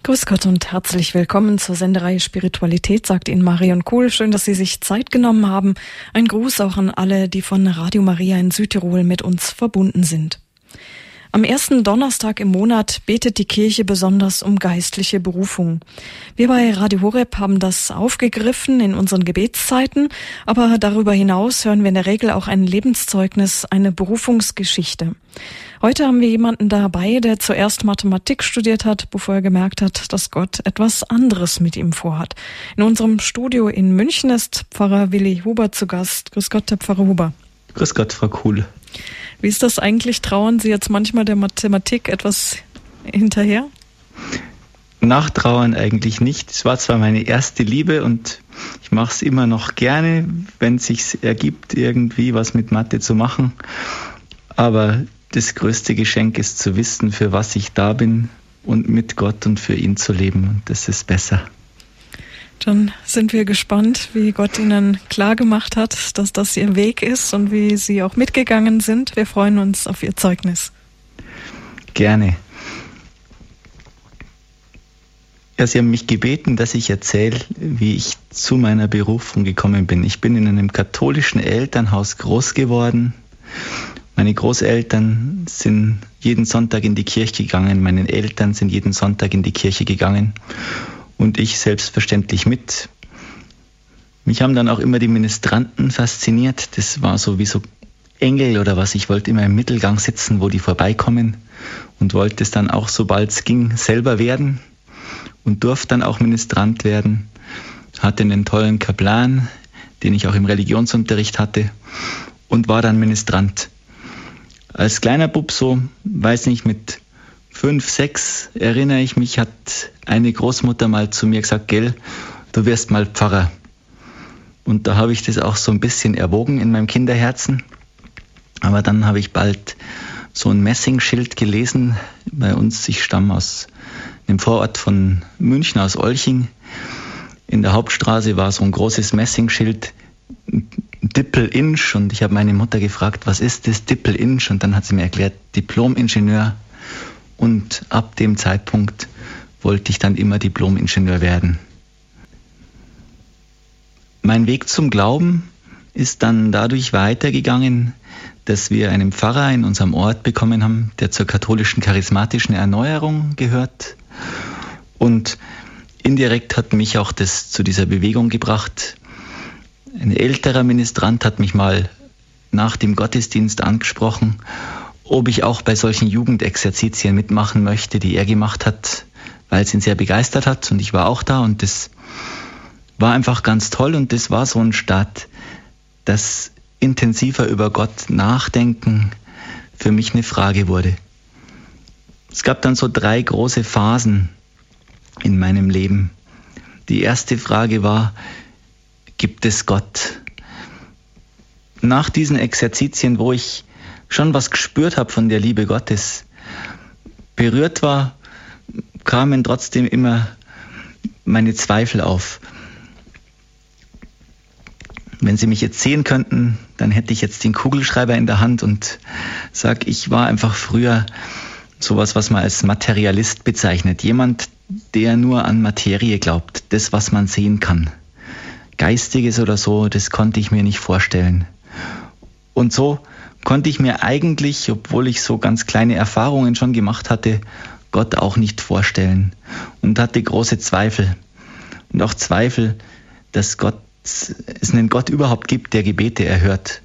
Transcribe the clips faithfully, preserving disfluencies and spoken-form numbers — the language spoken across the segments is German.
Grüß Gott und herzlich willkommen zur Sendereihe Spiritualität, sagt Ihnen Marion Kohl. Schön, dass Sie sich Zeit genommen haben. Ein Gruß auch an alle, die von Radio Maria in Südtirol mit uns verbunden sind. Am ersten Donnerstag im Monat betet die Kirche besonders um geistliche Berufung. Wir bei Radio Horeb haben das aufgegriffen in unseren Gebetszeiten, aber darüber hinaus hören wir in der Regel auch ein Lebenszeugnis, eine Berufungsgeschichte. Heute haben wir jemanden dabei, der zuerst Mathematik studiert hat, bevor er gemerkt hat, dass Gott etwas anderes mit ihm vorhat. In unserem Studio in München ist Pfarrer Willi Huber zu Gast. Grüß Gott, Herr Pfarrer Huber. Grüß Gott, Frau Kuhl. Wie ist das eigentlich? Trauern Sie jetzt manchmal der Mathematik etwas hinterher? Nachtrauern eigentlich nicht. Es war zwar meine erste Liebe und ich mache es immer noch gerne, wenn es sich ergibt, irgendwie was mit Mathe zu machen. Aber das größte Geschenk ist zu wissen, für was ich da bin und mit Gott und für ihn zu leben. Und das ist besser. Dann sind wir gespannt, wie Gott Ihnen klargemacht hat, dass das Ihr Weg ist und wie Sie auch mitgegangen sind. Wir freuen uns auf Ihr Zeugnis. Gerne. Ja, Sie haben mich gebeten, dass ich erzähle, wie ich zu meiner Berufung gekommen bin. Ich bin in einem katholischen Elternhaus groß geworden. Meine Großeltern sind jeden Sonntag in die Kirche gegangen. Meine Eltern sind jeden Sonntag in die Kirche gegangen. Und ich selbstverständlich mit. Mich haben dann auch immer die Ministranten fasziniert. Das war so wie so Engel oder was. Ich wollte immer im Mittelgang sitzen, wo die vorbeikommen und wollte es dann auch, sobald es ging, selber werden und durfte dann auch Ministrant werden. Hatte einen tollen Kaplan, den ich auch im Religionsunterricht hatte und war dann Ministrant. Als kleiner Bub so, weiß nicht, mit fünf, sechs, erinnere ich mich, hat eine Großmutter mal zu mir gesagt, gell, du wirst mal Pfarrer. Und da habe ich das auch so ein bisschen erwogen in meinem Kinderherzen. Aber dann habe ich bald so ein Messingschild gelesen. Bei uns, ich stamme aus dem Vorort von München, aus Olching. In der Hauptstraße war so ein großes Messingschild, Dippel-Insch. Und ich habe meine Mutter gefragt, was ist das Dippel-Insch? Und dann hat sie mir erklärt, Diplom-Ingenieur. Und ab dem Zeitpunkt wollte ich dann immer Diplom-Ingenieur werden. Mein Weg zum Glauben ist dann dadurch weitergegangen, dass wir einen Pfarrer in unserem Ort bekommen haben, der zur katholischen charismatischen Erneuerung gehört. Und indirekt hat mich auch das zu dieser Bewegung gebracht. Ein älterer Ministrant hat mich mal nach dem Gottesdienst angesprochen, ob ich auch bei solchen Jugendexerzitien mitmachen möchte, die er gemacht hat, weil es ihn sehr begeistert hat. Und ich war auch da und das war einfach ganz toll. Und das war so ein Start, dass intensiver über Gott nachdenken für mich eine Frage wurde. Es gab dann so drei große Phasen in meinem Leben. Die erste Frage war, gibt es Gott? Nach diesen Exerzitien, wo ich schon was gespürt habe von der Liebe Gottes, berührt war, kamen trotzdem immer meine Zweifel auf. Wenn Sie mich jetzt sehen könnten, dann hätte ich jetzt den Kugelschreiber in der Hand und sage, ich war einfach früher sowas, was man als Materialist bezeichnet. Jemand, der nur an Materie glaubt, das, was man sehen kann. Geistiges oder so, das konnte ich mir nicht vorstellen. Und so konnte ich mir eigentlich, obwohl ich so ganz kleine Erfahrungen schon gemacht hatte, Gott auch nicht vorstellen und hatte große Zweifel. Und auch Zweifel, dass Gott, es einen Gott überhaupt gibt, der Gebete erhört.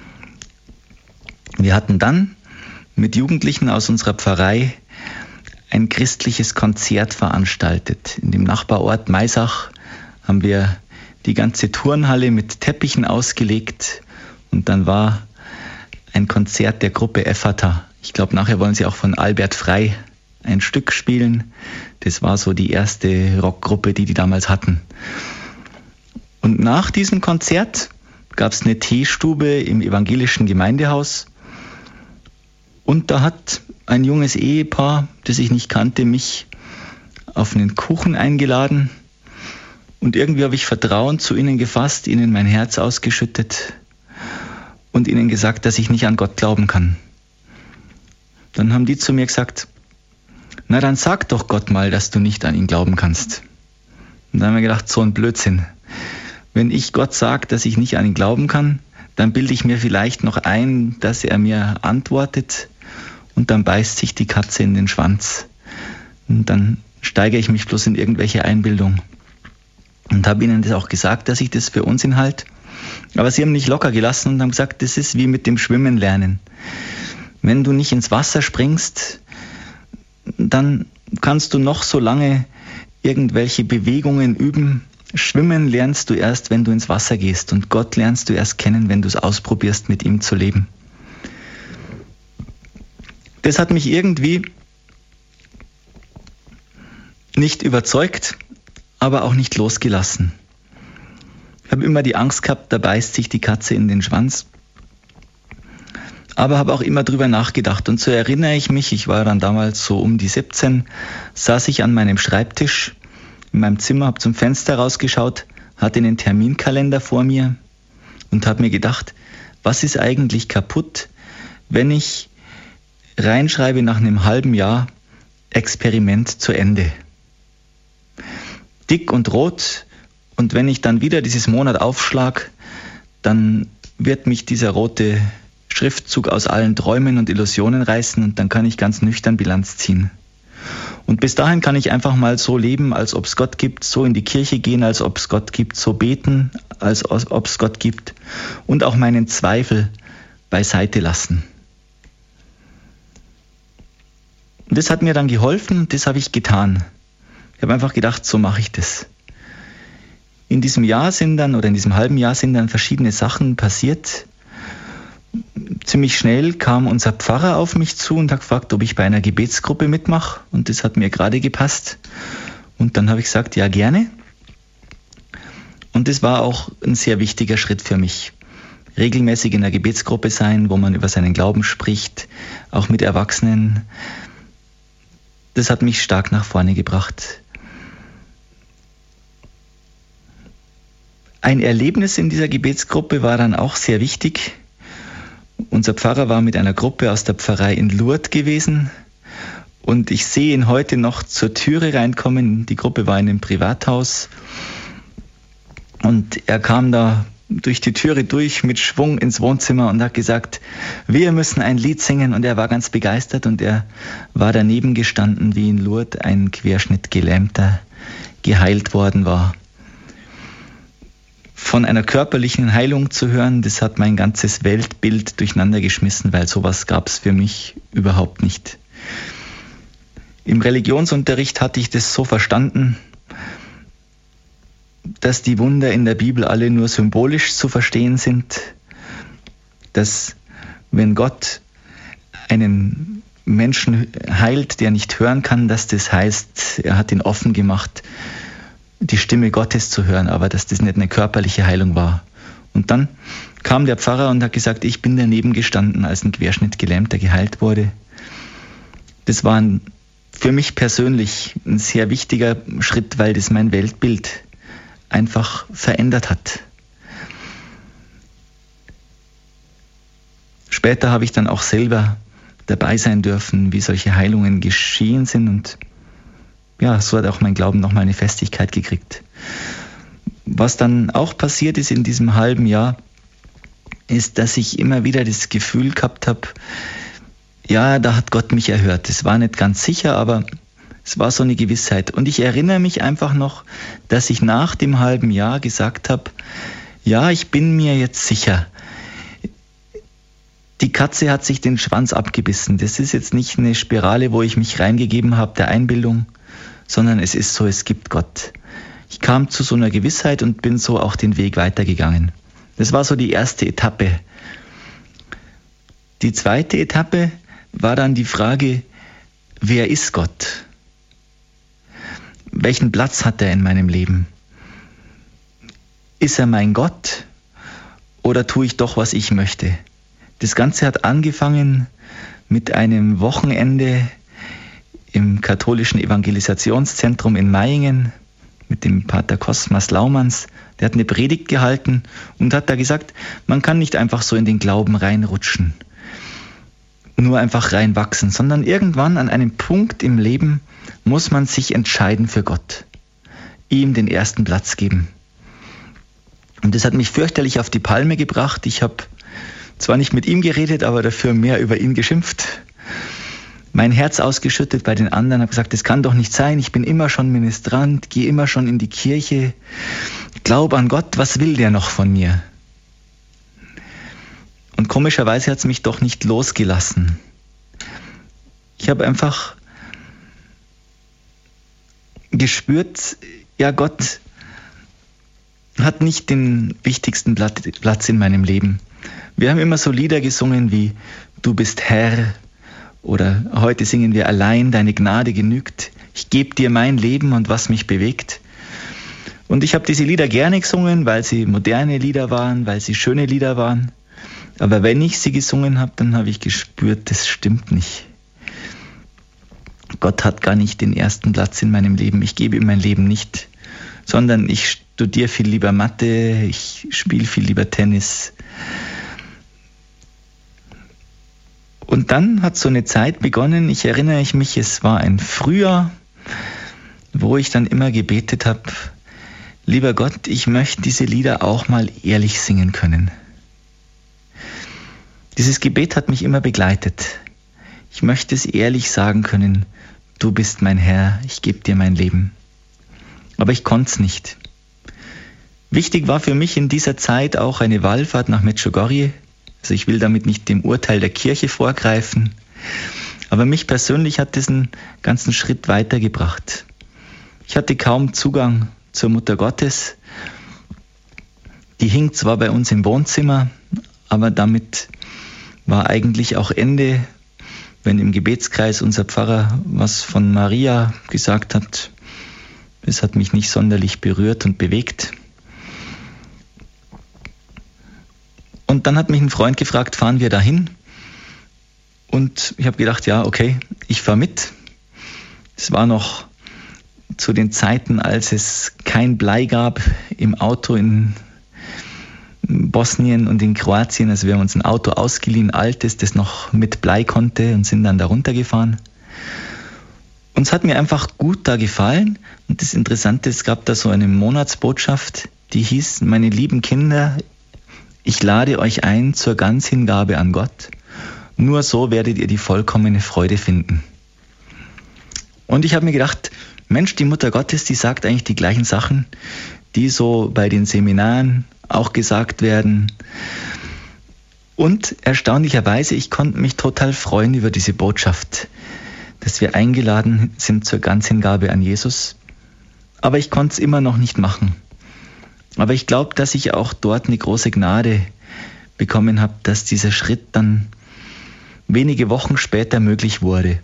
Wir hatten dann mit Jugendlichen aus unserer Pfarrei ein christliches Konzert veranstaltet. In dem Nachbarort Maisach haben wir die ganze Turnhalle mit Teppichen ausgelegt und dann war ein Konzert der Gruppe Ephata. Ich glaube, nachher wollen sie auch von Albert Frey ein Stück spielen. Das war so die erste Rockgruppe, die die damals hatten. Und nach diesem Konzert gab es eine Teestube im evangelischen Gemeindehaus. Und da hat ein junges Ehepaar, das ich nicht kannte, mich auf einen Kuchen eingeladen. Und irgendwie habe ich Vertrauen zu ihnen gefasst, ihnen mein Herz ausgeschüttet und ihnen gesagt, dass ich nicht an Gott glauben kann. Dann haben die zu mir gesagt, na dann sag doch Gott mal, dass du nicht an ihn glauben kannst. Und dann haben wir gedacht, so ein Blödsinn. Wenn ich Gott sage, dass ich nicht an ihn glauben kann, dann bilde ich mir vielleicht noch ein, dass er mir antwortet und dann beißt sich die Katze in den Schwanz. Und dann steigere ich mich bloß in irgendwelche Einbildung. Und habe ihnen das auch gesagt, dass ich das für Unsinn halte. Aber sie haben nicht locker gelassen und haben gesagt, das ist wie mit dem Schwimmen lernen. Wenn du nicht ins Wasser springst, dann kannst du noch so lange irgendwelche Bewegungen üben. Schwimmen lernst du erst, wenn du ins Wasser gehst. Und Gott lernst du erst kennen, wenn du es ausprobierst, mit ihm zu leben. Das hat mich irgendwie nicht überzeugt, aber auch nicht losgelassen. Ich habe immer die Angst gehabt, da beißt sich die Katze in den Schwanz. Aber habe auch immer drüber nachgedacht. Und so erinnere ich mich, ich war dann damals so um die siebzehn, saß ich an meinem Schreibtisch in meinem Zimmer, habe zum Fenster rausgeschaut, hatte einen Terminkalender vor mir und habe mir gedacht, was ist eigentlich kaputt, wenn ich reinschreibe nach einem halben Jahr Experiment zu Ende. Dick und rot, und wenn ich dann wieder dieses Monat aufschlag, dann wird mich dieser rote Schriftzug aus allen Träumen und Illusionen reißen und dann kann ich ganz nüchtern Bilanz ziehen. Und bis dahin kann ich einfach mal so leben, als ob es Gott gibt, so in die Kirche gehen, als ob es Gott gibt, so beten, als ob es Gott gibt und auch meinen Zweifel beiseite lassen. Und das hat mir dann geholfen und das habe ich getan. Ich habe einfach gedacht, so mache ich das. In diesem Jahr sind dann, oder in diesem halben Jahr sind dann verschiedene Sachen passiert. Ziemlich schnell kam unser Pfarrer auf mich zu und hat gefragt, ob ich bei einer Gebetsgruppe mitmache. Und das hat mir gerade gepasst. Und dann habe ich gesagt, ja gerne. Und das war auch ein sehr wichtiger Schritt für mich. Regelmäßig in der Gebetsgruppe sein, wo man über seinen Glauben spricht, auch mit Erwachsenen. Das hat mich stark nach vorne gebracht. Ein Erlebnis in dieser Gebetsgruppe war dann auch sehr wichtig. Unser Pfarrer war mit einer Gruppe aus der Pfarrei in Lourdes gewesen und ich sehe ihn heute noch zur Türe reinkommen. Die Gruppe war in einem Privathaus und er kam da durch die Türe durch mit Schwung ins Wohnzimmer und hat gesagt, wir müssen ein Lied singen, und er war ganz begeistert und er war daneben gestanden, wie in Lourdes ein Querschnittgelähmter geheilt worden war. Von einer körperlichen Heilung zu hören, das hat mein ganzes Weltbild durcheinander geschmissen, weil sowas gab es für mich überhaupt nicht. Im Religionsunterricht hatte ich das so verstanden, dass die Wunder in der Bibel alle nur symbolisch zu verstehen sind, dass wenn Gott einen Menschen heilt, der nicht hören kann, dass das heißt, er hat ihn offen gemacht, die Stimme Gottes zu hören, aber dass das nicht eine körperliche Heilung war. Und dann kam der Pfarrer und hat gesagt, ich bin daneben gestanden, als ein Querschnittgelähmter geheilt wurde. Das war ein, für mich persönlich ein sehr wichtiger Schritt, weil das mein Weltbild einfach verändert hat. Später habe ich dann auch selber dabei sein dürfen, wie solche Heilungen geschehen sind, und ja, so hat auch mein Glauben nochmal eine Festigkeit gekriegt. Was dann auch passiert ist in diesem halben Jahr, ist, dass ich immer wieder das Gefühl gehabt habe, ja, da hat Gott mich erhört. Das war nicht ganz sicher, aber es war so eine Gewissheit. Und ich erinnere mich einfach noch, dass ich nach dem halben Jahr gesagt habe, ja, ich bin mir jetzt sicher. Die Katze hat sich den Schwanz abgebissen. Das ist jetzt nicht eine Spirale, wo ich mich reingegeben habe, der Einbildung, sondern es ist so, es gibt Gott. Ich kam zu so einer Gewissheit und bin so auch den Weg weitergegangen. Das war so die erste Etappe. Die zweite Etappe war dann die Frage, wer ist Gott? Welchen Platz hat er in meinem Leben? Ist er mein Gott oder tue ich doch, was ich möchte? Das Ganze hat angefangen mit einem Wochenende im katholischen Evangelisationszentrum in Mayingen mit dem Pater Cosmas Laumanns. Der hat eine Predigt gehalten und hat da gesagt, man kann nicht einfach so in den Glauben reinrutschen. nur einfach reinwachsen, sondern irgendwann an einem Punkt im Leben muss man sich entscheiden für Gott, ihm den ersten Platz geben. Und das hat mich fürchterlich auf die Palme gebracht. Ich habe zwar nicht mit ihm geredet, aber dafür mehr über ihn geschimpft. Mein Herz ausgeschüttet bei den anderen, habe gesagt, das kann doch nicht sein, ich bin immer schon Ministrant, gehe immer schon in die Kirche, glaube an Gott, was will der noch von mir? Und komischerweise hat es mich doch nicht losgelassen. Ich habe einfach gespürt, ja, Gott hat nicht den wichtigsten Platz in meinem Leben. Wir haben immer so Lieder gesungen wie Du bist Herr oder heute singen wir allein, deine Gnade genügt. Ich gebe dir mein Leben und was mich bewegt. Und ich habe diese Lieder gerne gesungen, weil sie moderne Lieder waren, weil sie schöne Lieder waren. Aber wenn ich sie gesungen habe, dann habe ich gespürt, das stimmt nicht. Gott hat gar nicht den ersten Platz in meinem Leben. Ich gebe ihm mein Leben nicht, sondern ich studiere viel lieber Mathe, ich spiele viel lieber Tennis. Und dann hat so eine Zeit begonnen, ich erinnere mich, es war ein Frühjahr, wo ich dann immer gebetet habe, lieber Gott, ich möchte diese Lieder auch mal ehrlich singen können. Dieses Gebet hat mich immer begleitet. Ich möchte es ehrlich sagen können, du bist mein Herr, ich gebe dir mein Leben. Aber ich konnte es nicht. Wichtig war für mich in dieser Zeit auch eine Wallfahrt nach Medjugorje. Also ich will damit nicht dem Urteil der Kirche vorgreifen, aber mich persönlich hat diesen ganzen Schritt weitergebracht. Ich hatte kaum Zugang zur Mutter Gottes. Die hing zwar bei uns im Wohnzimmer, aber damit war eigentlich auch Ende, wenn im Gebetskreis unser Pfarrer was von Maria gesagt hat. Es hat mich nicht sonderlich berührt und bewegt. Und dann hat mich ein Freund gefragt, fahren wir dahin? Und ich habe gedacht, ja, okay, ich fahre mit. Es war noch zu den Zeiten, als es kein Blei gab im Auto in Bosnien und in Kroatien. Also wir haben uns ein Auto ausgeliehen, altes, das noch mit Blei konnte und sind dann da runtergefahren. Und es hat mir einfach gut da gefallen. Und das Interessante, es gab da so eine Monatsbotschaft, die hieß, meine lieben Kinder, ich lade euch ein zur Ganzhingabe an Gott. Nur so werdet ihr die vollkommene Freude finden. Und ich habe mir gedacht, Mensch, die Mutter Gottes, die sagt eigentlich die gleichen Sachen, die so bei den Seminaren auch gesagt werden. Und erstaunlicherweise, ich konnte mich total freuen über diese Botschaft, dass wir eingeladen sind zur Ganzhingabe an Jesus. Aber ich konnte es immer noch nicht machen. Aber ich glaube, dass ich auch dort eine große Gnade bekommen habe, dass dieser Schritt dann wenige Wochen später möglich wurde.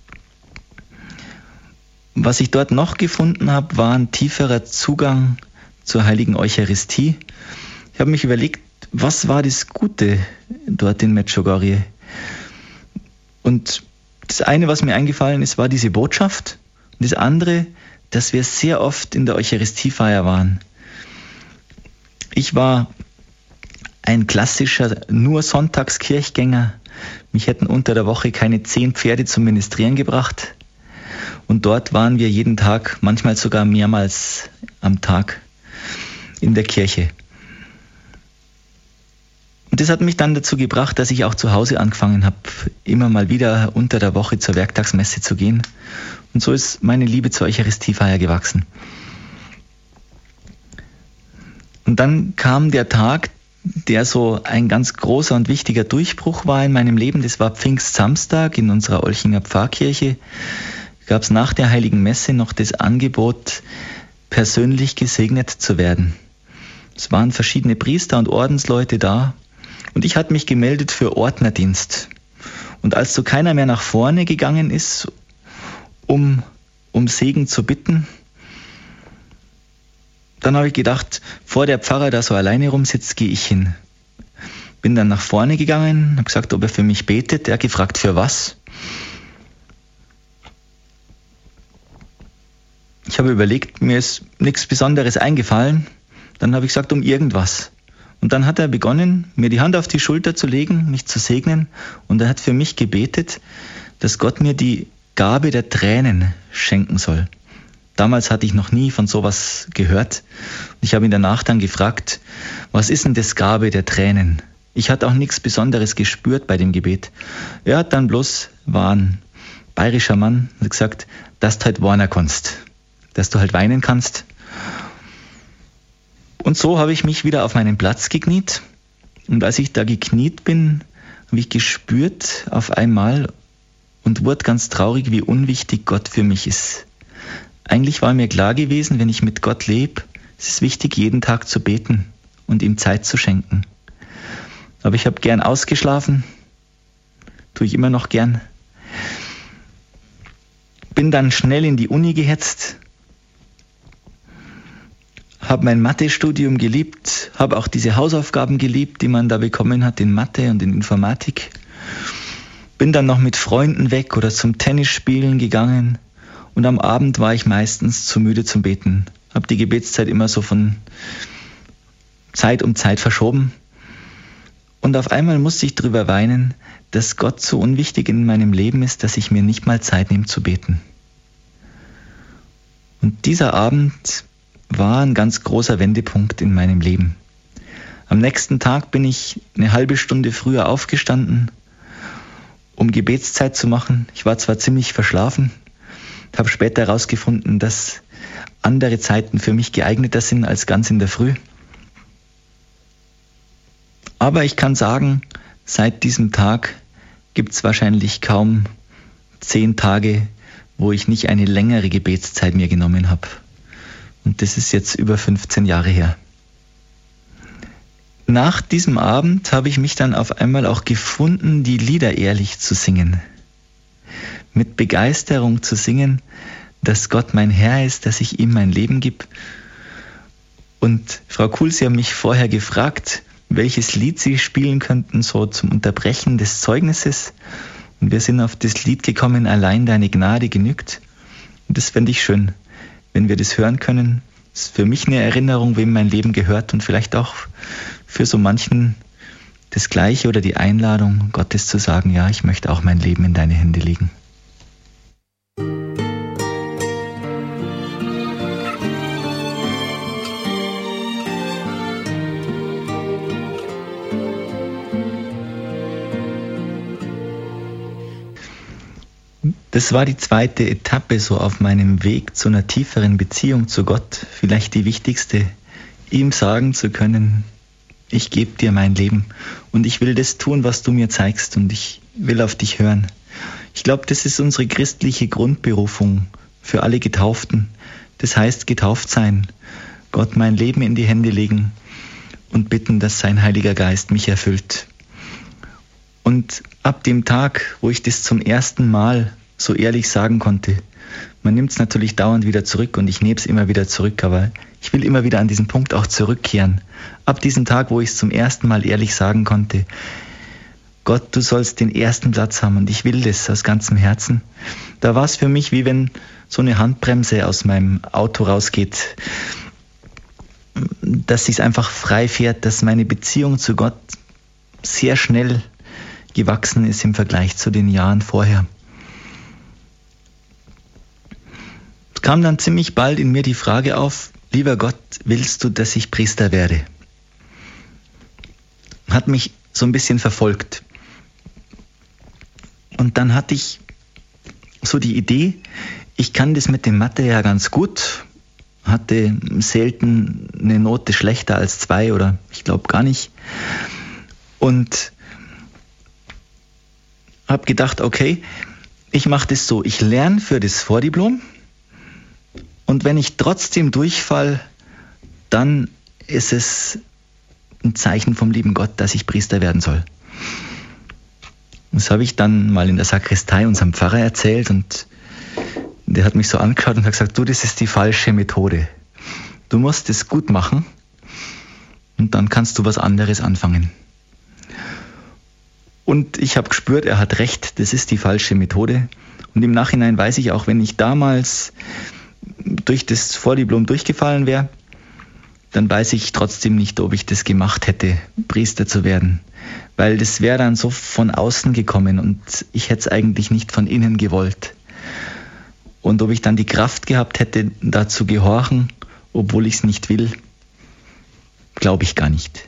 Was ich dort noch gefunden habe, war ein tieferer Zugang zur heiligen Eucharistie. Ich habe mich überlegt, was war das Gute dort in Medjugorje? Und das eine, was mir eingefallen ist, war diese Botschaft. Und das andere, dass wir sehr oft in der Eucharistiefeier waren. Ich war ein klassischer nur Sonntagskirchgänger. Mich hätten unter der Woche keine zehn Pferde zum Ministrieren gebracht. Und dort waren wir jeden Tag, manchmal sogar mehrmals am Tag in der Kirche. Und das hat mich dann dazu gebracht, dass ich auch zu Hause angefangen habe, immer mal wieder unter der Woche zur Werktagsmesse zu gehen. Und so ist meine Liebe zur Eucharistiefeier gewachsen. Und dann kam der Tag, der so ein ganz großer und wichtiger Durchbruch war in meinem Leben. Das war Pfingstsamstag in unserer Olchinger Pfarrkirche. Gab es nach der Heiligen Messe noch das Angebot, persönlich gesegnet zu werden. Es waren verschiedene Priester und Ordensleute da und ich hatte mich gemeldet für Ordnerdienst. Und als so keiner mehr nach vorne gegangen ist, um, um Segen zu bitten, dann habe ich gedacht, vor der Pfarrer da so alleine rumsitzt, gehe ich hin. Bin dann nach vorne gegangen, habe gesagt, ob er für mich betet. Er hat gefragt, für was? Ich habe überlegt, mir ist nichts Besonderes eingefallen. Dann habe ich gesagt, um irgendwas. Und dann hat er begonnen, mir die Hand auf die Schulter zu legen, mich zu segnen. Und er hat für mich gebetet, dass Gott mir die Gabe der Tränen schenken soll. Damals hatte ich noch nie von sowas gehört. Ich habe ihn danach dann gefragt, was ist denn das Gabe der Tränen? Ich hatte auch nichts Besonderes gespürt bei dem Gebet. Er hat dann bloß, war ein bayerischer Mann, hat gesagt, dass du halt weinen kannst, dass du halt weinen kannst. Und so habe ich mich wieder auf meinen Platz gekniet. Und als ich da gekniet bin, habe ich gespürt auf einmal und wurde ganz traurig, wie unwichtig Gott für mich ist. Eigentlich war mir klar gewesen, wenn ich mit Gott lebe, es ist wichtig, jeden Tag zu beten und ihm Zeit zu schenken. Aber ich habe gern ausgeschlafen, tue ich immer noch gern. Bin dann schnell in die Uni gehetzt, habe mein Mathe-Studium geliebt, habe auch diese Hausaufgaben geliebt, die man da bekommen hat in Mathe und in Informatik. Bin dann noch mit Freunden weg oder zum Tennisspielen gegangen und am Abend war ich meistens zu müde zum Beten. Habe die Gebetszeit immer so von Zeit um Zeit verschoben. Und auf einmal musste ich drüber weinen, dass Gott so unwichtig in meinem Leben ist, dass ich mir nicht mal Zeit nehme zu beten. Und dieser Abend war ein ganz großer Wendepunkt in meinem Leben. Am nächsten Tag bin ich eine halbe Stunde früher aufgestanden, um Gebetszeit zu machen. Ich war zwar ziemlich verschlafen, habe später herausgefunden, dass andere Zeiten für mich geeigneter sind als ganz in der Früh. Aber ich kann sagen, seit diesem Tag gibt es wahrscheinlich kaum zehn Tage, wo ich nicht eine längere Gebetszeit mir genommen habe. Und das ist jetzt über fünfzehn Jahre her. Nach diesem Abend habe ich mich dann auf einmal auch gefunden, die Lieder ehrlich zu singen. Mit Begeisterung zu singen, dass Gott mein Herr ist, dass ich ihm mein Leben gebe. Und Frau Kuhl, Sie haben mich vorher gefragt, welches Lied Sie spielen könnten, so zum Unterbrechen des Zeugnisses. Und wir sind auf das Lied gekommen, Allein deine Gnade genügt. Und das fände ich schön, wenn wir das hören können. Das ist für mich eine Erinnerung, wem mein Leben gehört und vielleicht auch für so manchen das Gleiche oder die Einladung, Gottes zu sagen, ja, ich möchte auch mein Leben in deine Hände legen. Das war die zweite Etappe so auf meinem Weg zu einer tieferen Beziehung zu Gott. Vielleicht die wichtigste, ihm sagen zu können, ich gebe dir mein Leben und ich will das tun, was du mir zeigst und ich will auf dich hören. Ich glaube, das ist unsere christliche Grundberufung für alle Getauften. Das heißt, getauft sein, Gott mein Leben in die Hände legen und bitten, dass sein Heiliger Geist mich erfüllt. Und ab dem Tag, wo ich das zum ersten Mal so ehrlich sagen konnte, man nimmt es natürlich dauernd wieder zurück und ich nehme es immer wieder zurück, aber ich will immer wieder an diesen Punkt auch zurückkehren. Ab diesem Tag, wo ich es zum ersten Mal ehrlich sagen konnte, Gott, du sollst den ersten Platz haben und ich will das aus ganzem Herzen. Da war es für mich, wie wenn so eine Handbremse aus meinem Auto rausgeht, dass es einfach frei fährt, dass meine Beziehung zu Gott sehr schnell gewachsen ist im Vergleich zu den Jahren vorher. Es kam dann ziemlich bald in mir die Frage auf, lieber Gott, willst du, dass ich Priester werde? Hat mich so ein bisschen verfolgt. Und dann hatte ich so die Idee, ich kann das mit dem Mathe ja ganz gut, hatte selten eine Note schlechter als zwei oder ich glaube gar nicht. Und habe gedacht, okay, ich mache das so, ich lerne für das Vordiplom und wenn ich trotzdem durchfall, dann ist es ein Zeichen vom lieben Gott, dass ich Priester werden soll. Das habe ich dann mal in der Sakristei unserem Pfarrer erzählt und der hat mich so angeschaut und hat gesagt, du, das ist die falsche Methode. Du musst es gut machen und dann kannst du was anderes anfangen. Und ich habe gespürt, er hat recht, das ist die falsche Methode. Und im Nachhinein weiß ich auch, wenn ich damals durch das Vordiplom durchgefallen wäre, dann weiß ich trotzdem nicht, ob ich das gemacht hätte, Priester zu werden. Weil das wäre dann so von außen gekommen und ich hätte es eigentlich nicht von innen gewollt. Und ob ich dann die Kraft gehabt hätte, da zu gehorchen, obwohl ich es nicht will, glaube ich gar nicht.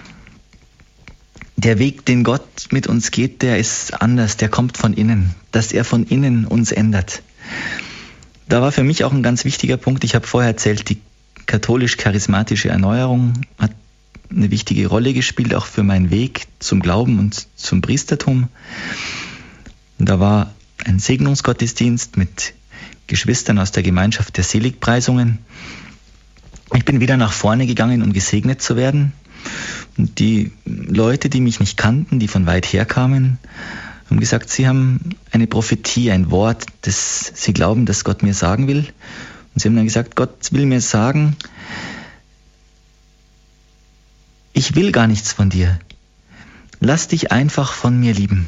Der Weg, den Gott mit uns geht, der ist anders, der kommt von innen, dass er von innen uns ändert. Da war für mich auch ein ganz wichtiger Punkt, ich habe vorher erzählt, die katholisch-charismatische Erneuerung hat eine wichtige Rolle gespielt, auch für meinen Weg zum Glauben und zum Priestertum. Und da war ein Segnungsgottesdienst mit Geschwistern aus der Gemeinschaft der Seligpreisungen. Ich bin wieder nach vorne gegangen, um gesegnet zu werden. Und die Leute, die mich nicht kannten, die von weit her kamen, haben gesagt, sie haben eine Prophetie, ein Wort, das sie glauben, dass Gott mir sagen will. Und sie haben dann gesagt, Gott will mir sagen, ich will gar nichts von dir. Lass dich einfach von mir lieben.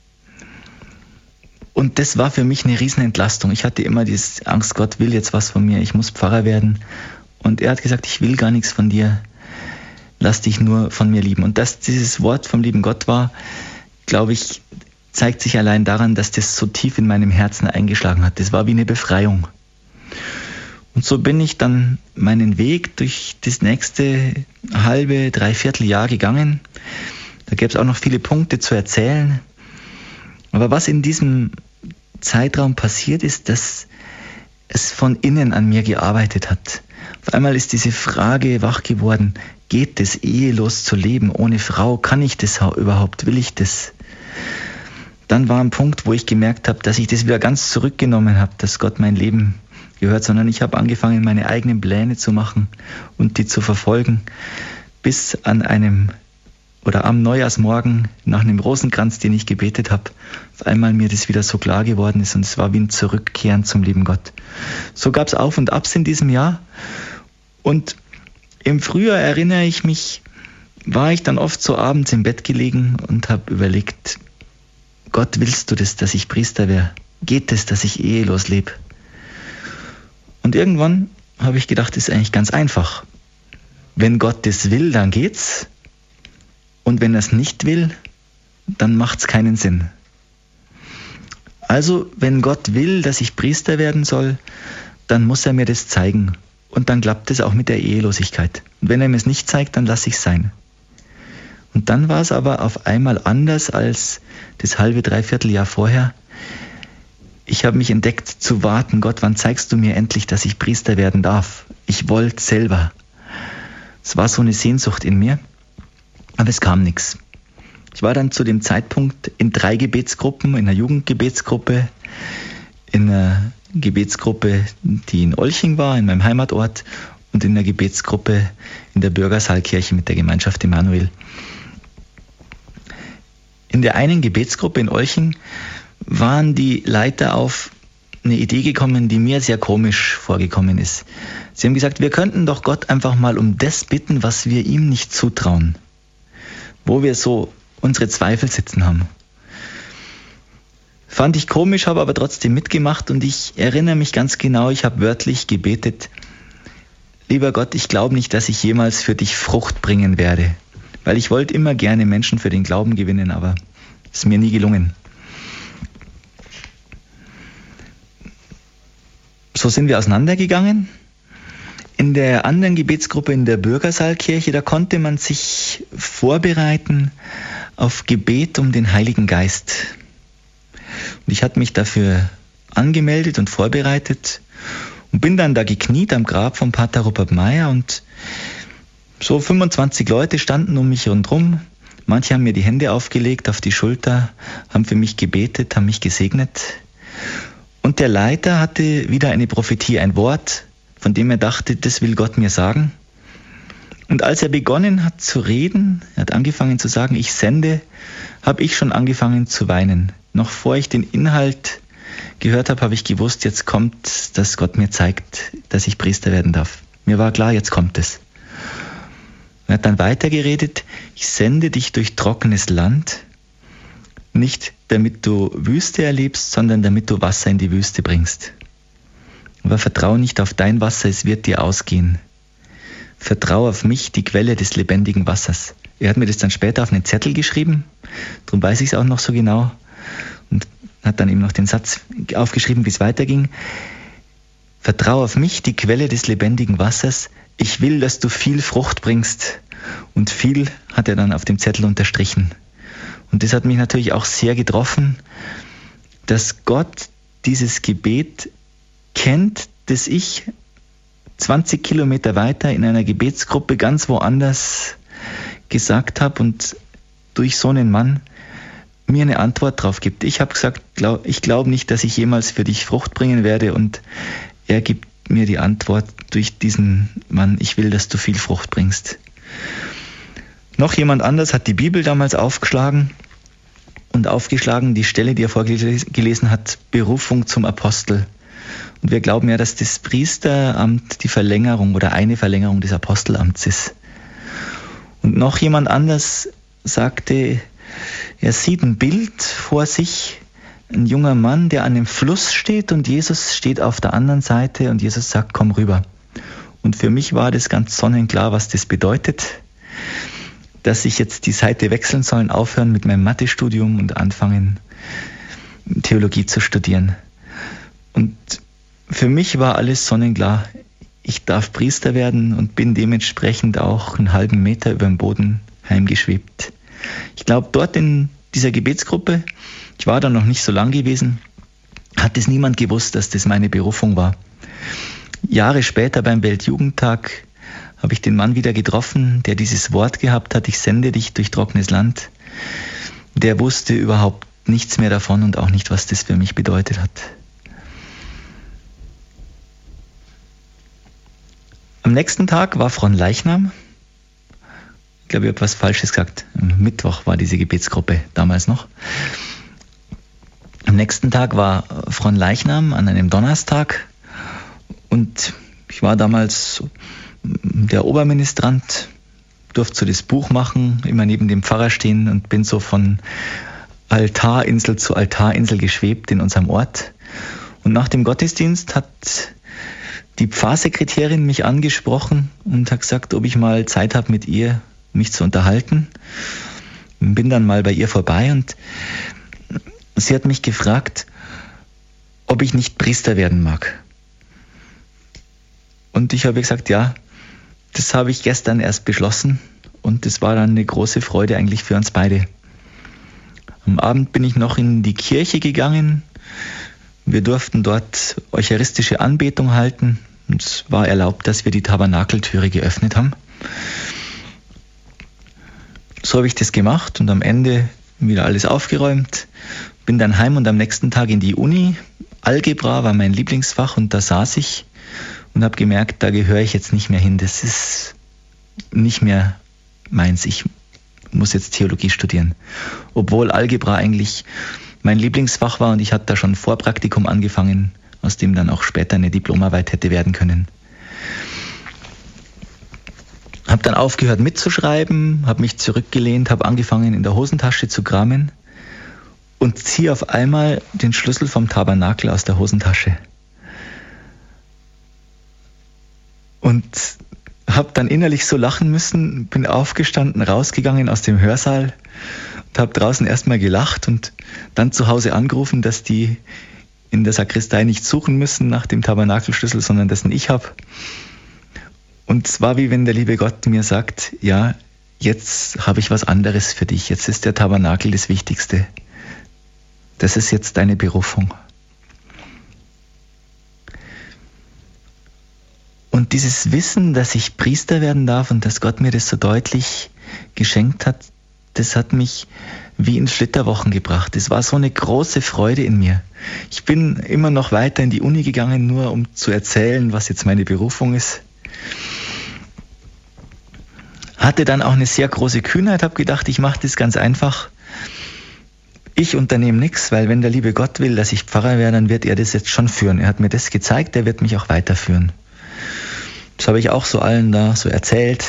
Und das war für mich eine Riesenentlastung. Ich hatte immer diese Angst, Gott will jetzt was von mir, ich muss Pfarrer werden. Und er hat gesagt, ich will gar nichts von dir. Lass dich nur von mir lieben. Und dass dieses Wort vom lieben Gott war, glaube ich, zeigt sich allein daran, dass das so tief in meinem Herzen eingeschlagen hat. Das war wie eine Befreiung. Und so bin ich dann meinen Weg durch das nächste halbe, dreiviertel Jahr gegangen. Da gäbe es auch noch viele Punkte zu erzählen. Aber was in diesem Zeitraum passiert ist, dass es von innen an mir gearbeitet hat. Auf einmal ist diese Frage wach geworden, geht es, ehelos zu leben, ohne Frau? Kann ich das überhaupt? Will ich das? Dann war ein Punkt, wo ich gemerkt habe, dass ich das wieder ganz zurückgenommen habe, dass Gott mein Leben gehört, sondern ich habe angefangen, meine eigenen Pläne zu machen und die zu verfolgen, bis an einem oder am Neujahrsmorgen nach einem Rosenkranz, den ich gebetet habe, auf einmal mir das wieder so klar geworden ist und es war wie ein Zurückkehren zum lieben Gott. So gab es Auf und Abs in diesem Jahr und im Frühjahr, erinnere ich mich, war ich dann oft so abends im Bett gelegen und habe überlegt, Gott, willst du das, dass ich Priester wäre? Geht es, dass ich ehelos lebe? Und irgendwann habe ich gedacht, das ist eigentlich ganz einfach. Wenn Gott das will, dann geht's. Und wenn er es nicht will, dann macht es keinen Sinn. Also, wenn Gott will, dass ich Priester werden soll, dann muss er mir das zeigen. Und dann klappt es auch mit der Ehelosigkeit. Und wenn er mir es nicht zeigt, dann lasse ich es sein. Und dann war es aber auf einmal anders als das halbe, dreiviertel Jahr vorher. Ich habe mich entdeckt zu warten. Gott, wann zeigst du mir endlich, dass ich Priester werden darf? Ich wollte selber. Es war so eine Sehnsucht in mir, aber es kam nichts. Ich war dann zu dem Zeitpunkt in drei Gebetsgruppen, in einer Jugendgebetsgruppe, in einer Gebetsgruppe, die in Olching war, in meinem Heimatort, und in einer Gebetsgruppe in der Bürgersaalkirche mit der Gemeinschaft Emanuel. In der einen Gebetsgruppe in Olching waren die Leiter auf eine Idee gekommen, die mir sehr komisch vorgekommen ist. Sie haben gesagt, wir könnten doch Gott einfach mal um das bitten, was wir ihm nicht zutrauen, wo wir so unsere Zweifel sitzen haben. Fand ich komisch, habe aber trotzdem mitgemacht und ich erinnere mich ganz genau, ich habe wörtlich gebetet, lieber Gott, ich glaube nicht, dass ich jemals für dich Frucht bringen werde, weil ich wollte immer gerne Menschen für den Glauben gewinnen, aber es ist mir nie gelungen. So sind wir auseinandergegangen. In der anderen Gebetsgruppe in der Bürgersaalkirche, da konnte man sich vorbereiten auf Gebet um den Heiligen Geist. Und ich hatte mich dafür angemeldet und vorbereitet und bin dann da gekniet am Grab von Pater Rupert Meyer und so fünfundzwanzig Leute standen um mich rundherum. Manche haben mir die Hände aufgelegt auf die Schulter, haben für mich gebetet, haben mich gesegnet. Und der Leiter hatte wieder eine Prophetie, ein Wort, von dem er dachte, das will Gott mir sagen. Und als er begonnen hat zu reden, er hat angefangen zu sagen, ich sende, habe ich schon angefangen zu weinen. Noch vor ich den Inhalt gehört habe, habe ich gewusst, jetzt kommt, dass Gott mir zeigt, dass ich Priester werden darf. Mir war klar, jetzt kommt es. Er hat dann weitergeredet, ich sende dich durch trockenes Land, nicht damit du Wüste erlebst, sondern damit du Wasser in die Wüste bringst. Aber vertraue nicht auf dein Wasser, es wird dir ausgehen. vertraue auf mich, die Quelle des lebendigen Wassers. Er hat mir das dann später auf einen Zettel geschrieben, darum weiß ich es auch noch so genau, und hat dann eben noch den Satz aufgeschrieben, wie es weiterging. Vertraue auf mich, die Quelle des lebendigen Wassers. Ich will, dass du viel Frucht bringst. Und viel hat er dann auf dem Zettel unterstrichen. Und das hat mich natürlich auch sehr getroffen, dass Gott dieses Gebet kennt, das ich zwanzig Kilometer weiter in einer Gebetsgruppe ganz woanders gesagt habe und durch so einen Mann mir eine Antwort drauf gibt. Ich habe gesagt, glaub, ich glaube nicht, dass ich jemals für dich Frucht bringen werde, und er gibt mir die Antwort durch diesen Mann, ich will, dass du viel Frucht bringst. Noch jemand anders hat die Bibel damals aufgeschlagen und aufgeschlagen, die Stelle, die er vorgelesen hat, Berufung zum Apostel. Und wir glauben ja, dass das Priesteramt die Verlängerung oder eine Verlängerung des Apostelamts ist. Und noch jemand anders sagte, er sieht ein Bild vor sich, ein junger Mann, der an dem Fluss steht und Jesus steht auf der anderen Seite und Jesus sagt, komm rüber. Und für mich war das ganz sonnenklar, was das bedeutet, dass ich jetzt die Seite wechseln soll, aufhören mit meinem Mathestudium und anfangen, Theologie zu studieren. Und für mich war alles sonnenklar. Ich darf Priester werden und bin dementsprechend auch einen halben Meter über dem Boden heimgeschwebt. Ich glaube, dort in dieser Gebetsgruppe, ich war da noch nicht so lang gewesen, hat es niemand gewusst, dass das meine Berufung war. Jahre später beim Weltjugendtag habe ich den Mann wieder getroffen, der dieses Wort gehabt hat, ich sende dich durch trockenes Land. Der wusste überhaupt nichts mehr davon und auch nicht, was das für mich bedeutet hat. Am nächsten Tag war Fronleichnam. Ich glaube, ich habe was Falsches gesagt. Am Mittwoch war diese Gebetsgruppe, damals noch. Am nächsten Tag war Fronleichnam an einem Donnerstag. Und ich war damals der Oberministrant, durfte so das Buch machen, immer neben dem Pfarrer stehen und bin so von Altarinsel zu Altarinsel geschwebt in unserem Ort. Und nach dem Gottesdienst hat die Pfarrsekretärin mich angesprochen und hat gesagt, ob ich mal Zeit habe, mit ihr mich zu unterhalten. Bin dann mal bei ihr vorbei und sie hat mich gefragt, ob ich nicht Priester werden mag. Und ich habe gesagt, ja, das habe ich gestern erst beschlossen und das war dann eine große Freude eigentlich für uns beide. Am Abend bin ich noch in die Kirche gegangen. Wir durften dort eucharistische Anbetung halten und es war erlaubt, dass wir die Tabernakeltüre geöffnet haben. So habe ich das gemacht und am Ende wieder alles aufgeräumt, bin dann heim und am nächsten Tag in die Uni. Algebra war mein Lieblingsfach und da saß ich und habe gemerkt, da gehöre ich jetzt nicht mehr hin. Das ist nicht mehr meins. Ich muss jetzt Theologie studieren. Obwohl Algebra eigentlich mein Lieblingsfach war und ich hatte da schon ein Vorpraktikum angefangen, aus dem dann auch später eine Diplomarbeit hätte werden können. Habe dann aufgehört mitzuschreiben, habe mich zurückgelehnt, habe angefangen in der Hosentasche zu kramen und ziehe auf einmal den Schlüssel vom Tabernakel aus der Hosentasche. Und habe dann innerlich so lachen müssen, bin aufgestanden, rausgegangen aus dem Hörsaal und habe draußen erstmal gelacht und dann zu Hause angerufen, dass die in der Sakristei nicht suchen müssen nach dem Tabernakelschlüssel, sondern dessen ich habe. Und es war wie wenn der liebe Gott mir sagt, ja, jetzt habe ich was anderes für dich, jetzt ist der Tabernakel das Wichtigste. Das ist jetzt deine Berufung. Und dieses Wissen, dass ich Priester werden darf und dass Gott mir das so deutlich geschenkt hat, das hat mich wie in Flitterwochen gebracht. Es war so eine große Freude in mir. Ich bin immer noch weiter in die Uni gegangen, nur um zu erzählen, was jetzt meine Berufung ist. Hatte dann auch eine sehr große Kühnheit, habe gedacht, ich mache das ganz einfach. Ich unternehme nichts, weil wenn der liebe Gott will, dass ich Pfarrer werde, dann wird er das jetzt schon führen. Er hat mir das gezeigt, er wird mich auch weiterführen. Das habe ich auch so allen da so erzählt.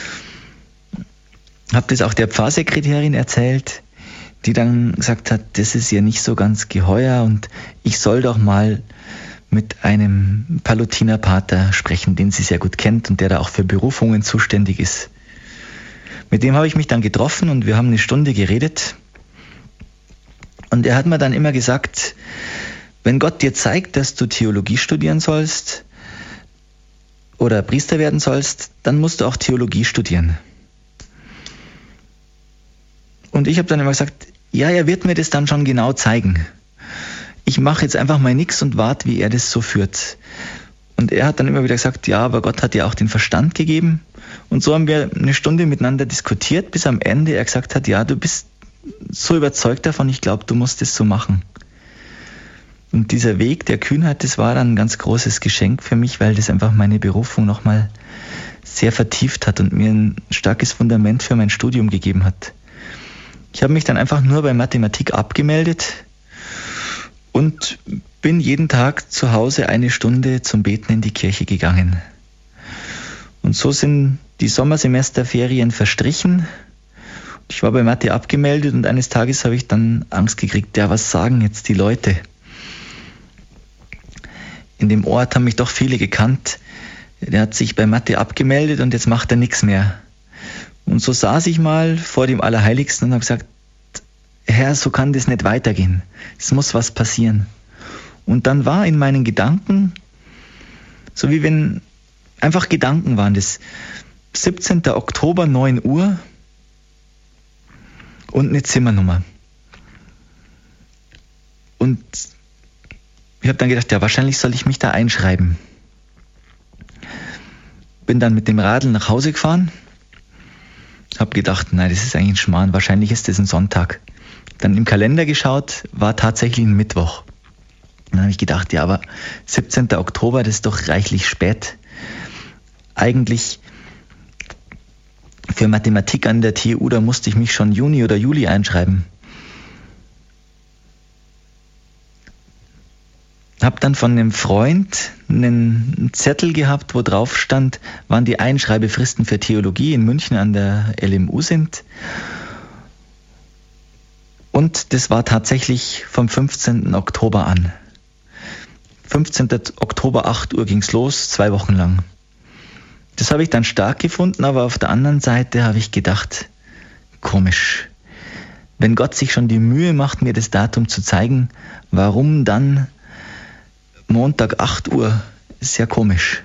Habe das auch der Pfarrsekretärin erzählt, die dann gesagt hat, das ist ja nicht so ganz geheuer und ich soll doch mal mit einem Palutinerpater sprechen, den sie sehr gut kennt und der da auch für Berufungen zuständig ist. Mit dem habe ich mich dann getroffen und wir haben eine Stunde geredet. Und er hat mir dann immer gesagt, wenn Gott dir zeigt, dass du Theologie studieren sollst oder Priester werden sollst, dann musst du auch Theologie studieren. Und ich habe dann immer gesagt, ja, er wird mir das dann schon genau zeigen. Ich mache jetzt einfach mal nichts und warte, wie er das so führt. Und er hat dann immer wieder gesagt, ja, aber Gott hat dir auch den Verstand gegeben. Und so haben wir eine Stunde miteinander diskutiert, bis am Ende er gesagt hat, ja, du bist so überzeugt davon, ich glaube, du musst es so machen. Und dieser Weg der Kühnheit, das war dann ein ganz großes Geschenk für mich, weil das einfach meine Berufung nochmal sehr vertieft hat und mir ein starkes Fundament für mein Studium gegeben hat. Ich habe mich dann einfach nur bei Mathematik abgemeldet und bin jeden Tag zu Hause eine Stunde zum Beten in die Kirche gegangen. Und so sind die Sommersemesterferien verstrichen. Ich war bei Mathe abgemeldet und eines Tages habe ich dann Angst gekriegt, ja, was sagen jetzt die Leute? In dem Ort haben mich doch viele gekannt. Der hat sich bei Mathe abgemeldet und jetzt macht er nichts mehr. Und so saß ich mal vor dem Allerheiligsten und habe gesagt, Herr, so kann das nicht weitergehen. Es muss was passieren. Und dann war in meinen Gedanken, so wie wenn einfach Gedanken waren, das siebzehnten Oktober, neun Uhr und eine Zimmernummer. Und ich habe dann gedacht, ja, wahrscheinlich soll ich mich da einschreiben. Bin dann mit dem Radl nach Hause gefahren, habe gedacht, nein, das ist eigentlich ein Schmarrn, wahrscheinlich ist das ein Sonntag. Dann im Kalender geschaut, war tatsächlich ein Mittwoch. Dann habe ich gedacht, ja, aber siebzehnten Oktober, das ist doch reichlich spät. Eigentlich für Mathematik an der T U, da musste ich mich schon Juni oder Juli einschreiben. Habe dann von einem Freund einen Zettel gehabt, wo drauf stand, wann die Einschreibefristen für Theologie in München an der L M U sind. Und das war tatsächlich vom fünfzehnten Oktober an. fünfzehnten Oktober, acht Uhr ging's los, zwei Wochen lang. Das habe ich dann stark gefunden, aber auf der anderen Seite habe ich gedacht, komisch. Wenn Gott sich schon die Mühe macht, mir das Datum zu zeigen, warum dann Montag acht Uhr? Ist ja komisch.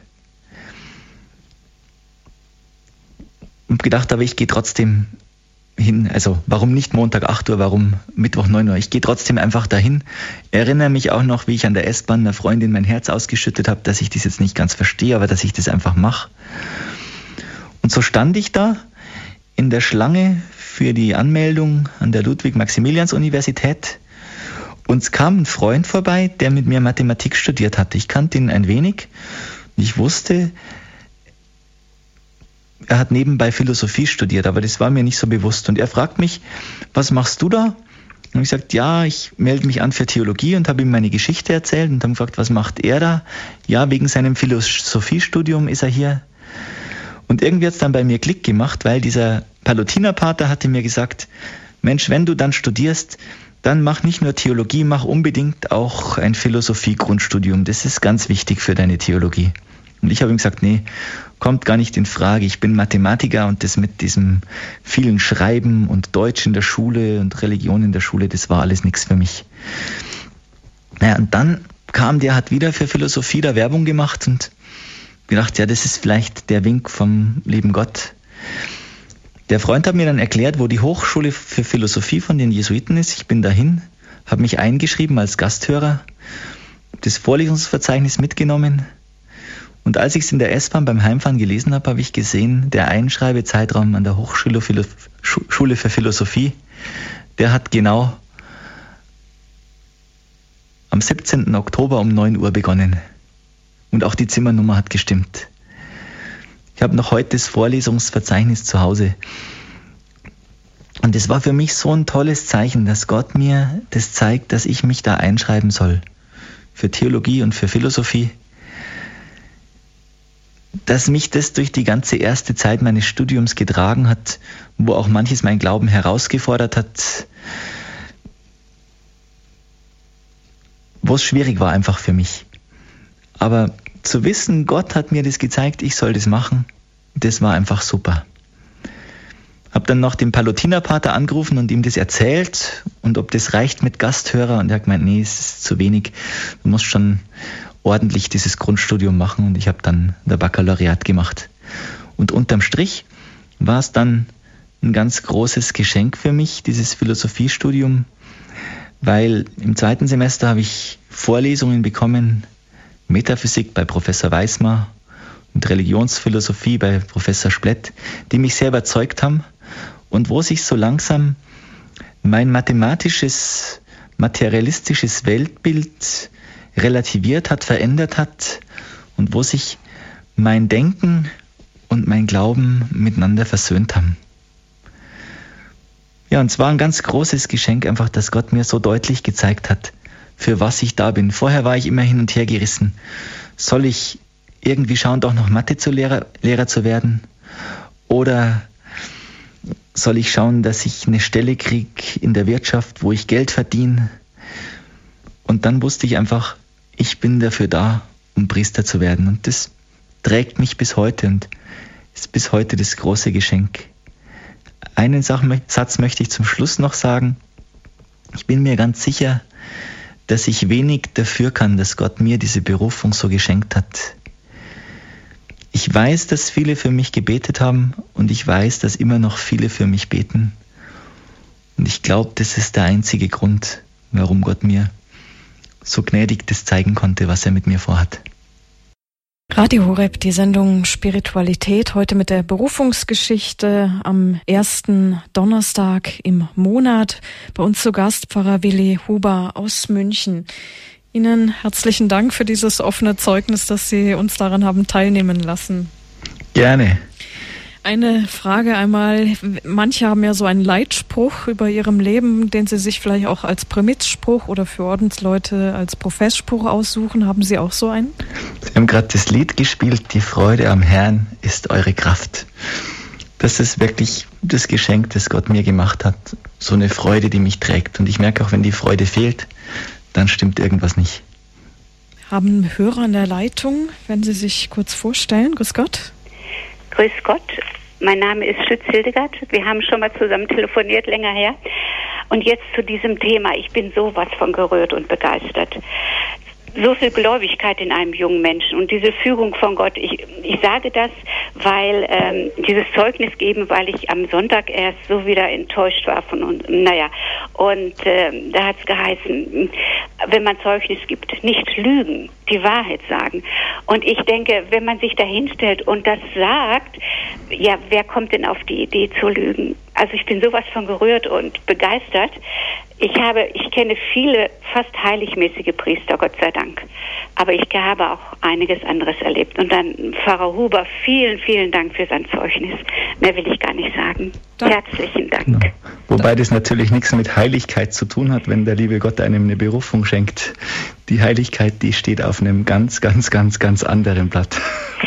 Und gedacht habe, ich gehe trotzdem hin. Also warum nicht Montag acht Uhr, warum Mittwoch neun Uhr? Ich gehe trotzdem einfach dahin. Erinnere mich auch noch, wie ich an der S-Bahn einer Freundin mein Herz ausgeschüttet habe, dass ich das jetzt nicht ganz verstehe, aber dass ich das einfach mache. Und so stand ich da in der Schlange für die Anmeldung an der Ludwig-Maximilians-Universität. Und es kam ein Freund vorbei, der mit mir Mathematik studiert hatte. Ich kannte ihn ein wenig. Ich wusste, er hat nebenbei Philosophie studiert, aber das war mir nicht so bewusst. Und er fragt mich, was machst du da? Und ich sagte, ja, ich melde mich an für Theologie und habe ihm meine Geschichte erzählt und habe gefragt, was macht er da? Ja, wegen seinem Philosophiestudium ist er hier. Und irgendwie hat es dann bei mir Klick gemacht, weil dieser Palutinerpater hatte mir gesagt, Mensch, wenn du dann studierst, dann mach nicht nur Theologie, mach unbedingt auch ein Philosophie-Grundstudium. Das ist ganz wichtig für deine Theologie. Und ich habe ihm gesagt, nee, kommt gar nicht in Frage. Ich bin Mathematiker und das mit diesem vielen Schreiben und Deutsch in der Schule und Religion in der Schule, das war alles nichts für mich. Naja, und dann kam der, hat wieder für Philosophie da Werbung gemacht und gedacht, ja, das ist vielleicht der Wink vom lieben Gott. Der Freund hat mir dann erklärt, wo die Hochschule für Philosophie von den Jesuiten ist. Ich bin dahin, habe mich eingeschrieben als Gasthörer, das Vorlesungsverzeichnis mitgenommen. Und als ich es in der S-Bahn beim Heimfahren gelesen habe, habe ich gesehen, der Einschreibezeitraum an der Hochschule Schule für Philosophie, der hat genau am siebzehnten Oktober um neun Uhr begonnen. Und auch die Zimmernummer hat gestimmt. Ich habe noch heute das Vorlesungsverzeichnis zu Hause. Und es war für mich so ein tolles Zeichen, dass Gott mir das zeigt, dass ich mich da einschreiben soll. Für Theologie und für Philosophie. Dass mich das durch die ganze erste Zeit meines Studiums getragen hat, wo auch manches mein Glauben herausgefordert hat, wo es schwierig war einfach für mich. Aber zu wissen, Gott hat mir das gezeigt, ich soll das machen, das war einfach super. Hab dann noch den Palutinerpater angerufen und ihm das erzählt und ob das reicht mit Gasthörer. Und er hat gemeint, nee, es ist zu wenig. Du musst schon ordentlich dieses Grundstudium machen. Und ich habe dann der Baccalaureat gemacht. Und unterm Strich war es dann ein ganz großes Geschenk für mich, dieses Philosophiestudium, weil im zweiten Semester habe ich Vorlesungen bekommen, Metaphysik bei Professor Weismar und Religionsphilosophie bei Professor Splett, die mich sehr überzeugt haben und wo sich so langsam mein mathematisches, materialistisches Weltbild relativiert hat, verändert hat und wo sich mein Denken und mein Glauben miteinander versöhnt haben. Ja, und es war ein ganz großes Geschenk einfach, dass Gott mir so deutlich gezeigt hat, für was ich da bin. Vorher war ich immer hin und her gerissen. Soll ich irgendwie schauen, doch noch Mathe zu Lehrer, Lehrer zu werden? Oder soll ich schauen, dass ich eine Stelle kriege in der Wirtschaft, wo ich Geld verdiene? Und dann wusste ich einfach, ich bin dafür da, um Priester zu werden. Und das trägt mich bis heute und ist bis heute das große Geschenk. Einen Satz möchte ich zum Schluss noch sagen. Ich bin mir ganz sicher, dass ich wenig dafür kann, dass Gott mir diese Berufung so geschenkt hat. Ich weiß, dass viele für mich gebetet haben und ich weiß, dass immer noch viele für mich beten. Und ich glaube, das ist der einzige Grund, warum Gott mir so gnädig das zeigen konnte, was er mit mir vorhat. Radio Horeb, die Sendung Spiritualität, heute mit der Berufungsgeschichte am ersten Donnerstag im Monat. Bei uns zu Gast Pfarrer Willi Huber aus München. Ihnen herzlichen Dank für dieses offene Zeugnis, dass Sie uns daran haben teilnehmen lassen. Gerne. Eine Frage einmal, manche haben ja so einen Leitspruch über ihrem Leben, den sie sich vielleicht auch als Prämitzspruch oder für Ordensleute als Professspruch aussuchen. Haben Sie auch so einen? Sie haben gerade das Lied gespielt, die Freude am Herrn ist eure Kraft. Das ist wirklich das Geschenk, das Gott mir gemacht hat. So eine Freude, die mich trägt. Und ich merke auch, wenn die Freude fehlt, dann stimmt irgendwas nicht. Haben Hörer in der Leitung, wenn Sie sich kurz vorstellen? Grüß Gott. Grüß Gott, mein Name ist Schütz Hildegard. Wir haben schon mal zusammen telefoniert, länger her. Und jetzt zu diesem Thema. Ich bin sowas von gerührt und begeistert. So viel Gläubigkeit in einem jungen Menschen und diese Führung von Gott. Ich, ich sage das, weil ähm, dieses Zeugnis geben, weil ich am Sonntag erst so wieder enttäuscht war von uns. Naja, und ähm, da hat es geheißen, wenn man Zeugnis gibt, nicht lügen, die Wahrheit sagen. Und ich denke, wenn man sich da hinstellt und das sagt, ja, wer kommt denn auf die Idee zu lügen? Also ich bin sowas von gerührt und begeistert. Ich habe, ich kenne viele fast heiligmäßige Priester, Gott sei Dank. Aber ich habe auch einiges anderes erlebt. Und dann Pfarrer Huber, vielen, vielen Dank für sein Zeugnis. Mehr will ich gar nicht sagen. Dank. Herzlichen Dank. Genau. Wobei das natürlich nichts mit Heiligkeit zu tun hat, wenn der liebe Gott einem eine Berufung schenkt. Die Heiligkeit, die steht auf einem ganz, ganz, ganz, ganz anderen Blatt.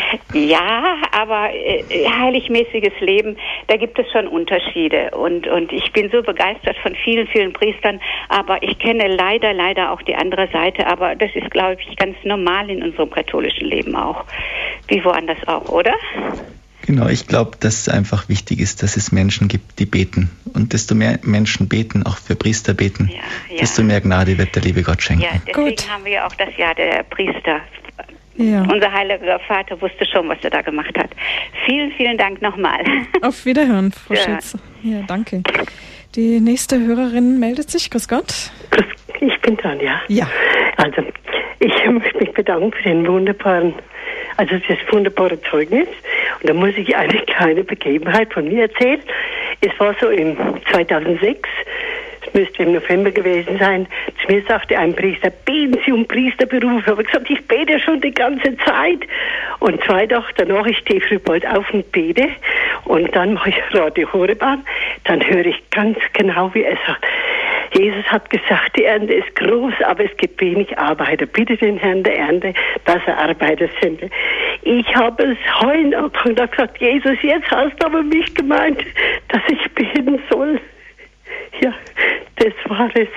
Ja, aber äh, heiligmäßiges Leben, da gibt es schon Unterschiede. Und, und ich bin so begeistert von vielen, vielen Priestern, aber ich kenne leider, leider auch die andere Seite. Aber das ist, glaube ich, ganz normal in unserem katholischen Leben auch, wie woanders auch, oder? Genau, ich glaube, dass es einfach wichtig ist, dass es Menschen gibt, die beten. Und desto mehr Menschen beten, auch für Priester beten, ja, ja. desto mehr Gnade wird der liebe Gott schenken. Ja, deswegen Gut. haben wir ja auch das Jahr der Priester. Ja. Unser heiliger Vater wusste schon, was er da gemacht hat. Vielen, vielen Dank nochmal. Auf Wiederhören, Frau ja. Schütz. Ja, danke. Die nächste Hörerin meldet sich. Grüß Gott. Ich bin Tanja. Ja. Also, ich möchte mich bedanken für den wunderbaren, also das wunderbare Zeugnis. Und da muss ich eine kleine Begebenheit von mir erzählen. Es war so im zweitausendsechs, es müsste im November gewesen sein, zu mir sagte ein Priester, beten Sie um Priesterberuf. Ich habe gesagt, ich bete schon die ganze Zeit. Und zwei Tage danach, ich stehe früh bald auf und bete. Und dann mache ich Radio Horeb an. Dann höre ich ganz genau, wie er sagt, Jesus hat gesagt, die Ernte ist groß, aber es gibt wenig Arbeiter. Bitte den Herrn der Ernte, dass er Arbeiter sende. Ich habe es heulen angefangen und habe gesagt, Jesus, jetzt hast du aber mich gemeint, dass ich beten soll. Ja, das war es.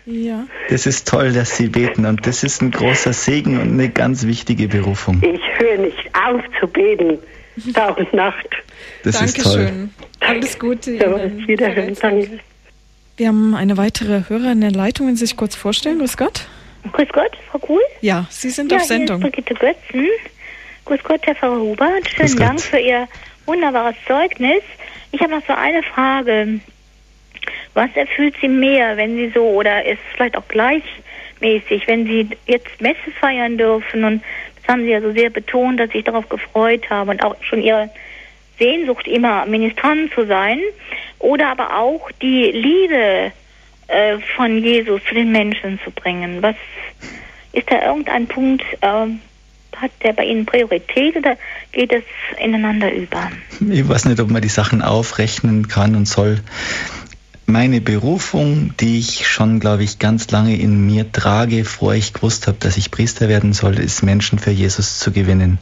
Ja. Das ist toll, dass Sie beten und das ist ein großer Segen und eine ganz wichtige Berufung. Ich höre nicht auf zu beten, Tag und Nacht. Das Dankeschön. ist toll. Alles Gute. So, Ihnen. wiederhören, danke. Wir haben eine weitere Hörerin in der Leitung, wenn Sie sich kurz vorstellen. Grüß Gott. Grüß Gott, Frau Kuhl. Ja, Sie sind ja, auf Sendung. Hier ist Brigitte Götzen. Grüß Gott, Herr Pfarrer Hubert. Schönen Grüß Dank Gott. für Ihr wunderbares Zeugnis. Ich habe noch so eine Frage. Was erfüllt Sie mehr, wenn Sie so, oder ist vielleicht auch gleichmäßig, wenn Sie jetzt Messe feiern dürfen? Und das haben Sie ja so sehr betont, dass ich darauf gefreut habe und auch schon Ihre Sehnsucht, immer Ministrant zu sein. Oder aber auch die Liebe äh, von Jesus zu den Menschen zu bringen. Was ist da irgendein Punkt, äh, hat der bei Ihnen Priorität oder geht es ineinander über? Ich weiß nicht, ob man die Sachen aufrechnen kann und soll. Meine Berufung, die ich schon, glaube ich, ganz lange in mir trage, bevor ich gewusst habe, dass ich Priester werden soll, ist, Menschen für Jesus zu gewinnen.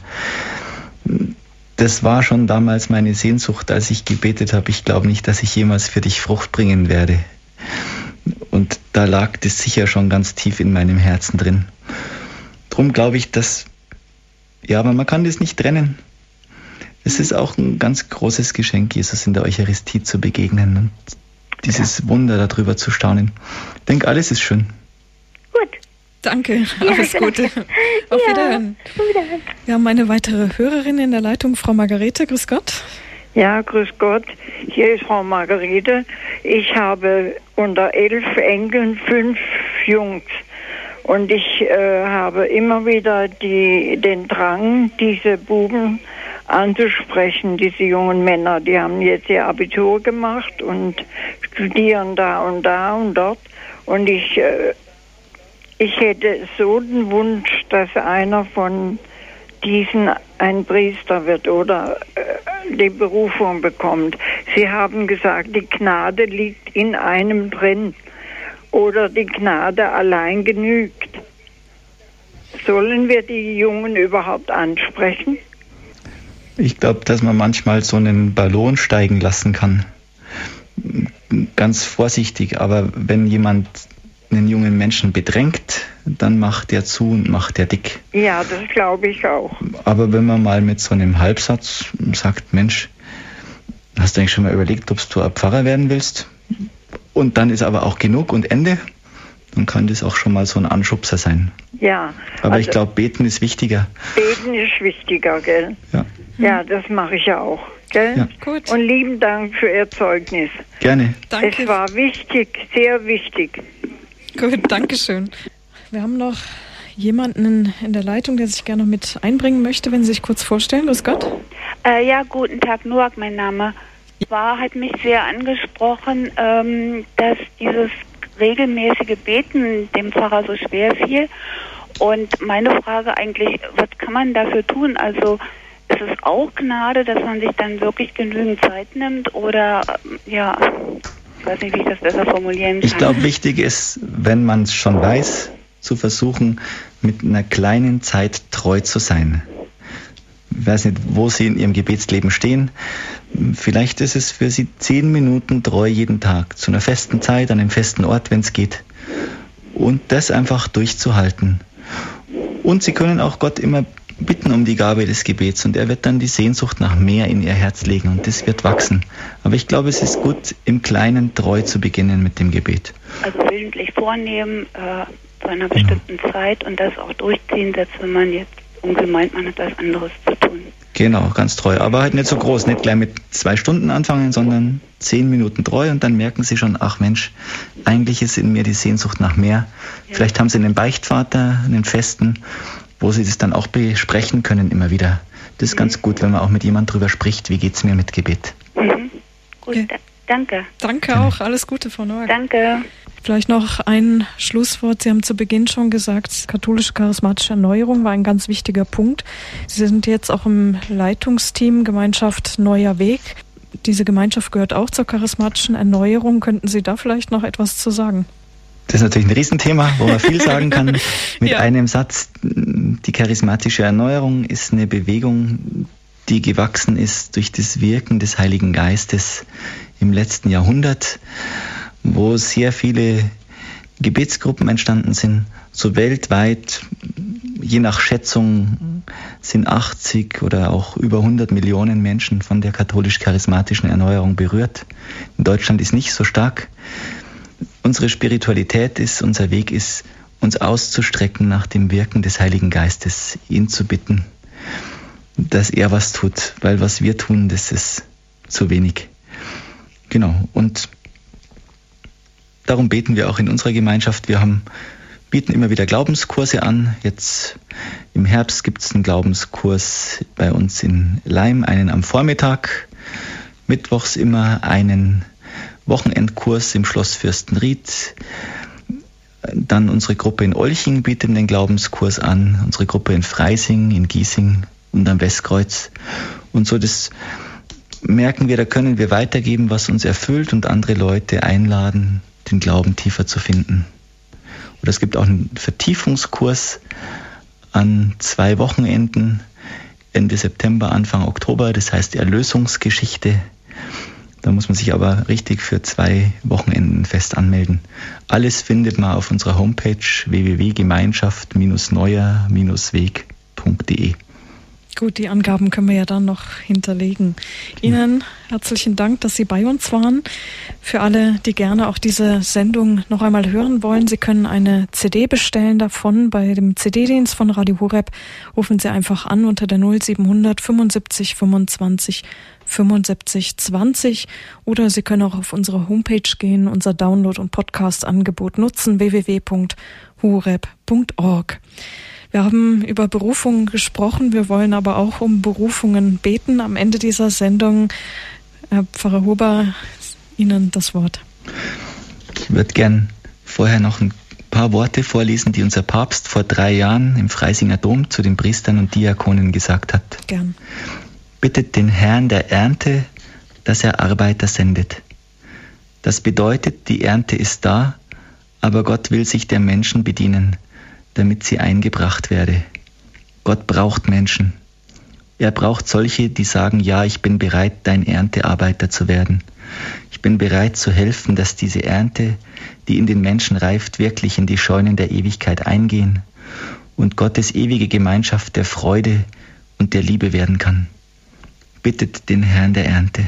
Das war schon damals meine Sehnsucht, als ich gebetet habe. Ich glaube nicht, dass ich jemals für dich Frucht bringen werde. Und da lag das sicher schon ganz tief in meinem Herzen drin. Drum glaube ich, dass, ja, aber man kann das nicht trennen. Es ist auch ein ganz großes Geschenk, Jesus in der Eucharistie zu begegnen und dieses ja. Wunder darüber zu staunen. Ich denke, alles ist schön. Gut. Danke, ja, alles Gute. Auf ja, Wiederhören. Wiederhören. Wir haben eine weitere Hörerin in der Leitung, Frau Margarete. Grüß Gott. Ja, grüß Gott. Hier ist Frau Margarete. Ich habe unter elf Enkeln fünf Jungs. Und ich äh, habe immer wieder die, den Drang, diese Buben anzusprechen, diese jungen Männer. Die haben jetzt ihr Abitur gemacht und studieren da und da und dort. Und ich, äh, ich hätte so den Wunsch, dass einer von diesen ein Priester wird oder äh, die Berufung bekommt. Sie haben gesagt, die Gnade liegt in einem drin oder die Gnade allein genügt. Sollen wir die Jungen überhaupt ansprechen? Ich glaube, dass man manchmal so einen Ballon steigen lassen kann. Ganz vorsichtig, aber wenn jemand einen jungen Menschen bedrängt, dann macht der zu und macht der dick. Ja, das glaube ich auch. Aber wenn man mal mit so einem Halbsatz sagt, Mensch, hast du eigentlich schon mal überlegt, ob du ein Pfarrer werden willst? Und dann ist aber auch genug und Ende, dann kann das auch schon mal so ein Anschubser sein. Ja. Aber also ich glaube, beten ist wichtiger. Beten ist wichtiger, gell? Ja. Ja, das mache ich ja auch, gell? Ja. Gut. Und lieben Dank für Ihr Zeugnis. Gerne. Danke. Es war wichtig, sehr wichtig. Gut, danke schön. Wir haben noch jemanden in, in der Leitung, der sich gerne noch mit einbringen möchte, wenn Sie sich kurz vorstellen. Grüß Gott. Äh, ja, guten Tag, Noak, mein Name. War, hat mich sehr angesprochen, ähm, dass dieses regelmäßige Beten dem Pfarrer so schwer fiel. Und meine Frage eigentlich, was kann man dafür tun? Also ist es auch Gnade, dass man sich dann wirklich genügend Zeit nimmt? Oder, ja, ich weiß nicht, wie ich das besser formulieren kann. Ich glaube, wichtig ist, wenn man es schon weiß, zu versuchen, mit einer kleinen Zeit treu zu sein. Ich weiß nicht, wo Sie in Ihrem Gebetsleben stehen. Vielleicht ist es für Sie zehn Minuten treu jeden Tag, zu einer festen Zeit, an einem festen Ort, wenn es geht. Und das einfach durchzuhalten. Und Sie können auch Gott immer bitten um die Gabe des Gebets und er wird dann die Sehnsucht nach mehr in Ihr Herz legen und das wird wachsen. Aber ich glaube, es ist gut, im Kleinen treu zu beginnen mit dem Gebet. Also willentlich vornehmen, äh, zu einer bestimmten genau. Zeit und das auch durchziehen, selbst wenn man jetzt irgendwie meint, man hat was anderes zu tun. Genau, ganz treu. Aber halt nicht so groß, nicht gleich mit zwei Stunden anfangen, sondern zehn Minuten treu und dann merken Sie schon, ach Mensch, eigentlich ist in mir die Sehnsucht nach mehr. Ja. Vielleicht haben Sie einen Beichtvater, einen Festen, wo Sie das dann auch besprechen können immer wieder. Das ist mhm. ganz gut, wenn man auch mit jemandem drüber spricht, wie geht's mir mit Gebet. Mhm. Gut, okay. da, danke. Danke ja. auch, alles Gute, Frau Noack. Danke. Vielleicht noch ein Schlusswort. Sie haben zu Beginn schon gesagt, katholische charismatische Erneuerung war ein ganz wichtiger Punkt. Sie sind jetzt auch im Leitungsteam Gemeinschaft Neuer Weg. Diese Gemeinschaft gehört auch zur charismatischen Erneuerung. Könnten Sie da vielleicht noch etwas zu sagen? Das ist natürlich ein Riesenthema, wo man viel sagen kann. Mit ja. einem Satz, die charismatische Erneuerung ist eine Bewegung, die gewachsen ist durch das Wirken des Heiligen Geistes im letzten Jahrhundert, wo sehr viele Gebetsgruppen entstanden sind, so weltweit, je nach Schätzung sind achtzig oder auch über hundert Millionen Menschen von der katholisch-charismatischen Erneuerung berührt. In Deutschland ist nicht so stark. Unsere Spiritualität ist, unser Weg ist, uns auszustrecken nach dem Wirken des Heiligen Geistes, ihn zu bitten, dass er was tut, weil was wir tun, das ist zu wenig. Genau, und darum beten wir auch in unserer Gemeinschaft. Wir haben, bieten immer wieder Glaubenskurse an. Jetzt im Herbst gibt es einen Glaubenskurs bei uns in Laim, einen am Vormittag. Mittwochs immer einen Wochenendkurs im Schloss Fürstenried. Dann unsere Gruppe in Olching bietet den Glaubenskurs an. Unsere Gruppe in Freising, in Giesing und am Westkreuz. Und so das merken wir, da können wir weitergeben, was uns erfüllt und andere Leute einladen, den Glauben tiefer zu finden. Oder es gibt auch einen Vertiefungskurs an zwei Wochenenden, Ende September, Anfang Oktober, das heißt Erlösungsgeschichte. Da muss man sich aber richtig für zwei Wochenenden fest anmelden. Alles findet man auf unserer Homepage w w w punkt gemeinschaft Bindestrich neuer Bindestrich weg punkt de. Gut, die Angaben können wir ja dann noch hinterlegen. Ihnen herzlichen Dank, dass Sie bei uns waren. Für alle, die gerne auch diese Sendung noch einmal hören wollen, Sie können eine C D bestellen davon bei dem C D-Dienst von Radio Horeb. Rufen Sie einfach an unter der null siebenhundert fünfundsiebzig fünfundzwanzig fünfundsiebzig zwanzig oder Sie können auch auf unsere Homepage gehen, unser Download- und Podcast-Angebot nutzen, w w w punkt horeb punkt org. Wir haben über Berufungen gesprochen, wir wollen aber auch um Berufungen beten am Ende dieser Sendung. Herr Pfarrer Huber, Ihnen das Wort. Ich würde gern vorher noch ein paar Worte vorlesen, die unser Papst vor drei Jahren im Freisinger Dom zu den Priestern und Diakonen gesagt hat. Gern. Bittet den Herrn der Ernte, dass er Arbeiter sendet. Das bedeutet, die Ernte ist da, aber Gott will sich der Menschen bedienen, damit sie eingebracht werde. Gott braucht Menschen. Er braucht solche, die sagen, ja, ich bin bereit, dein Erntearbeiter zu werden. Ich bin bereit zu helfen, dass diese Ernte, die in den Menschen reift, wirklich in die Scheunen der Ewigkeit eingehen und Gottes ewige Gemeinschaft der Freude und der Liebe werden kann. Bittet den Herrn der Ernte.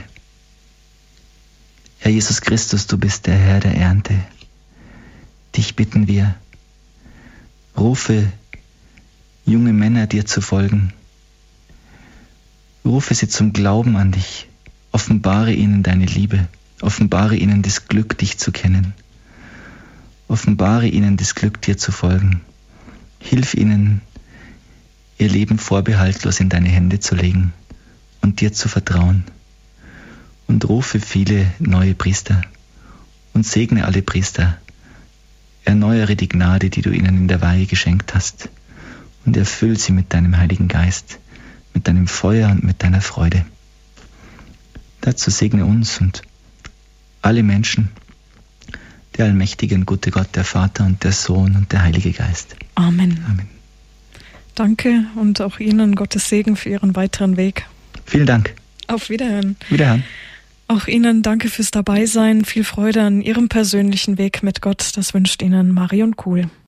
Herr Jesus Christus, du bist der Herr der Ernte. Dich bitten wir, rufe junge Männer dir zu folgen. Rufe sie zum Glauben an dich. Offenbare ihnen deine Liebe. Offenbare ihnen das Glück, dich zu kennen. Offenbare ihnen das Glück, dir zu folgen. Hilf ihnen, ihr Leben vorbehaltlos in deine Hände zu legen und dir zu vertrauen. Und rufe viele neue Priester und segne alle Priester. Erneuere die Gnade, die du ihnen in der Weihe geschenkt hast, und erfüll sie mit deinem Heiligen Geist, mit deinem Feuer und mit deiner Freude. Dazu segne uns und alle Menschen, der allmächtige und gute Gott, der Vater und der Sohn und der Heilige Geist. Amen. Amen. Danke und auch Ihnen Gottes Segen für Ihren weiteren Weg. Vielen Dank. Auf Wiederhören. Wiederhören. Auch Ihnen danke fürs Dabeisein. Viel Freude an Ihrem persönlichen Weg mit Gott. Das wünscht Ihnen Marion Kuhl.